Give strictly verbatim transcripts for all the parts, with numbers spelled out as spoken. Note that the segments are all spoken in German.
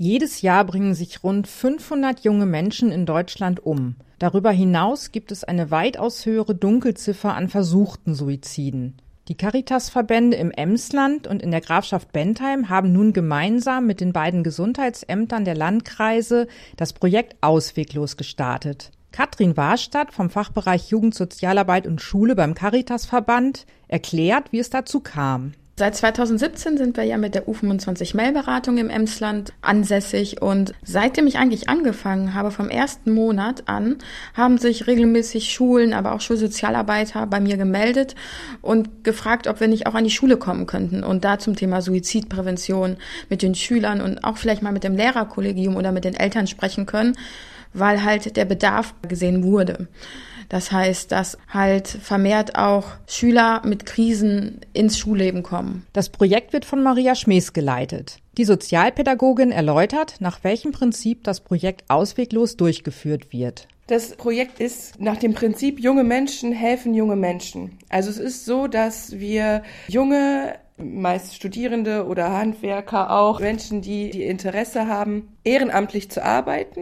Jedes Jahr bringen sich rund fünfhundert junge Menschen in Deutschland um. Darüber hinaus gibt es eine weitaus höhere Dunkelziffer an versuchten Suiziden. Die Caritas-Verbände im Emsland und in der Grafschaft Bentheim haben nun gemeinsam mit den beiden Gesundheitsämtern der Landkreise das Projekt Ausweglos gestartet. Katrin Warstadt vom Fachbereich Jugendsozialarbeit und Schule beim Caritas-Verband erklärt, wie es dazu kam. Seit zweitausendsiebzehn sind wir ja mit der U fünfundzwanzig Mail-Beratung im Emsland ansässig und seitdem ich eigentlich angefangen habe, vom ersten Monat an, haben sich regelmäßig Schulen, aber auch Schulsozialarbeiter bei mir gemeldet und gefragt, ob wir nicht auch an die Schule kommen könnten und da zum Thema Suizidprävention mit den Schülern und auch vielleicht mal mit dem Lehrerkollegium oder mit den Eltern sprechen können, weil halt der Bedarf gesehen wurde. Das heißt, dass halt vermehrt auch Schüler mit Krisen ins Schulleben kommen. Das Projekt wird von Maria Schmees geleitet. Die Sozialpädagogin erläutert, nach welchem Prinzip das Projekt Ausweglos durchgeführt wird. Das Projekt ist nach dem Prinzip, junge Menschen helfen junge Menschen. Also es ist so, dass wir junge, meist Studierende oder Handwerker auch, Menschen, die, die Interesse haben, ehrenamtlich zu arbeiten,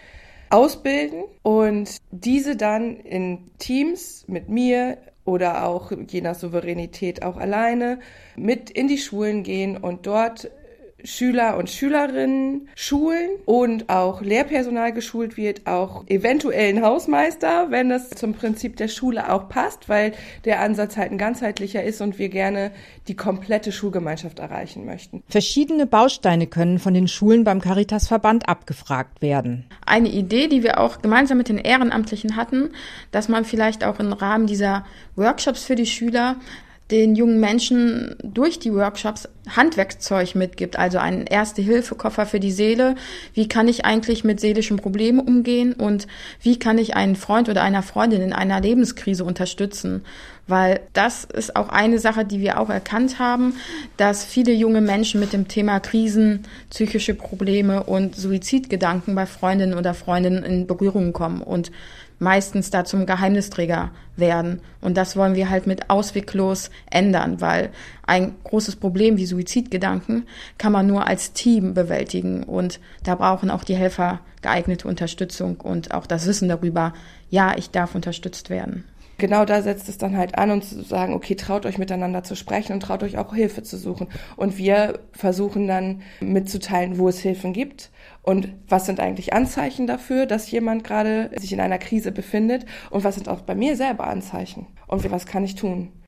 ausbilden und diese dann in Teams mit mir oder auch je nach Souveränität auch alleine mit in die Schulen gehen und dort Schüler und Schülerinnen schulen und auch Lehrpersonal geschult wird, auch eventuell ein Hausmeister, wenn das zum Prinzip der Schule auch passt, weil der Ansatz halt ein ganzheitlicher ist und wir gerne die komplette Schulgemeinschaft erreichen möchten. Verschiedene Bausteine können von den Schulen beim Caritas-Verband abgefragt werden. Eine Idee, die wir auch gemeinsam mit den Ehrenamtlichen hatten, dass man vielleicht auch im Rahmen dieser Workshops für die Schüler den jungen Menschen durch die Workshops Handwerkszeug mitgibt, also einen Erste-Hilfe-Koffer für die Seele. Wie kann ich eigentlich mit seelischen Problemen umgehen und wie kann ich einen Freund oder einer Freundin in einer Lebenskrise unterstützen? Weil das ist auch eine Sache, die wir auch erkannt haben, dass viele junge Menschen mit dem Thema Krisen, psychische Probleme und Suizidgedanken bei Freundinnen oder Freunden in Berührung kommen und meistens da zum Geheimnisträger werden. Und das wollen wir halt mit Ausweglos ändern, weil ein großes Problem wie Suizidgedanken kann man nur als Team bewältigen. Und da brauchen auch die Helfer geeignete Unterstützung und auch das Wissen darüber, ja, ich darf unterstützt werden. Genau da setzt es dann halt an, und zu sagen, okay, traut euch miteinander zu sprechen und traut euch auch Hilfe zu suchen. Und wir versuchen dann mitzuteilen, wo es Hilfen gibt und was sind eigentlich Anzeichen dafür, dass jemand gerade sich in einer Krise befindet und was sind auch bei mir selber Anzeichen und was kann ich tun.